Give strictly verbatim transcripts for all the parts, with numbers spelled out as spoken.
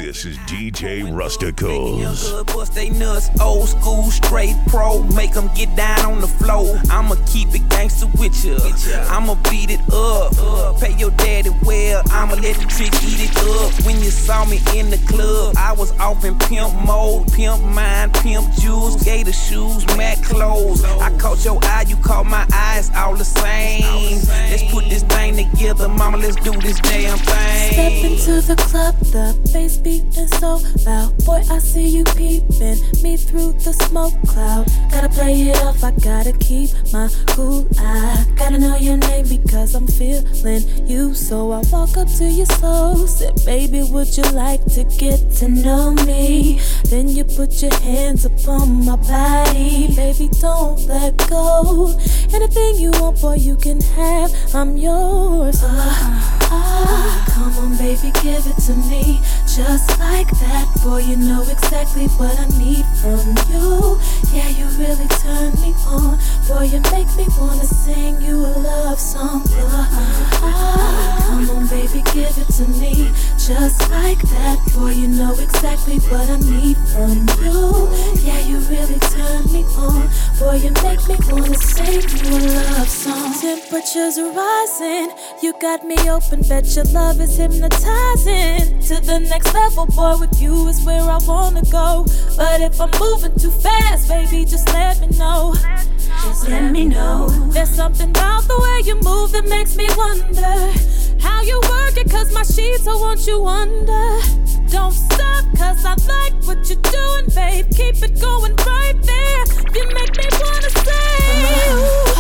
This is D J Rusticles. Young bust they nuts, old school, straight pro. Make them get down on the floor. I'ma keep it gangster with ya. I'ma beat it up. Pay your daddy well. I'ma let the trick eat it up. When you saw me in the club, I was off in pimp mode. Pimp mind, pimp jewels, gator shoes, Mac clothes. I caught your eye, you caught my eyes, all the same. Let's put this thing together, mama, let's do this damn thing. Step into the club, the bass beating so loud. Boy, I see you peeping me through the smoke cloud. Gotta play it off, I gotta keep my cool eye. Gotta know your name because I'm feeling you. So I walk up to you slow, said, baby, would you like to get to know me? Then you put your hands upon my body. Baby, don't let go. Anything you want, boy, you can have. I'm yours. Ah, ah, come on, baby, give it to me. Just like that, boy, you know exactly what I need from you. Yeah, you really turn me on. Boy, you make me wanna sing you a love song. Ah, ah, come on, baby, give it to me. Just like that, boy, you know exactly what I need from you. Yeah, you really turn me on. Boy, you make me wanna sing you a love song. Temperatures are rising, you got me open, bet your love is hypnotizing. To the next level, boy, with you is where I wanna go. But if I'm moving too fast, baby, just let me know. Just let me know. There's something about the way you move that makes me wonder how you work it, cause my sheets I want you under. Don't stop, cause I like what you're doing, babe. Keep it going right there. You make me wanna say, ooh,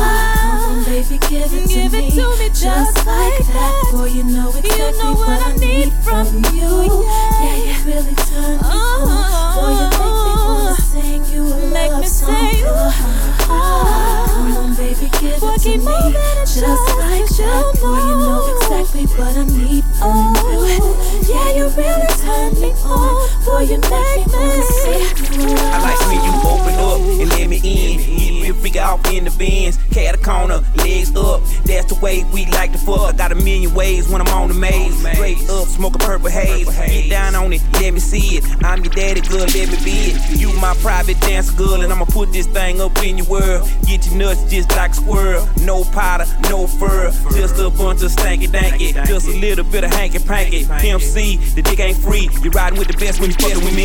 ah, baby, give it to give me. It to me just, just like that. that. Boy, you know exactly you know what, what I need from you. Yeah, yeah, you really turn me oh, on. Boy, you make me wanna sing you a make love me song. Say, ooh, ah, come on, baby, give boy, it to me. Just, just like that. Boy, you know exactly what I need from oh, you. Yeah, you really turn me on. Boy, you make me wanna sing you a love song. I like when you open up and let me in. Get real figure out in the bins. Cat a corner, legs up. That's the way we like to fuck. I got a million ways when I'm on the maze. Straight up, smoke a purple haze. Get down on it, let me see it. I'm your daddy, girl, let me be it. You my private dancer, girl, and I'ma put this thing up in your world. Get your nuts just like a squirrel. No powder, no fur. Just a bunch of stanky danky. Just a little bit of hanky panky. Pimp C, the dick ain't free. You're riding with the best when you fucking with me.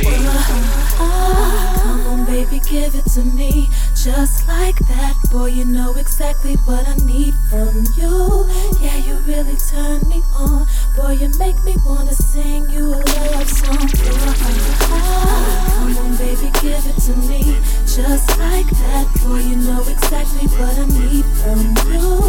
Ah, ah, come on, baby, give it to me. Just like that, boy, you know exactly what I need from you. Yeah, you really turn me on. Boy, you make me wanna sing you a love song. Ah, ah, come on, baby, give it to me. Just like that, boy, you know exactly what I need from you.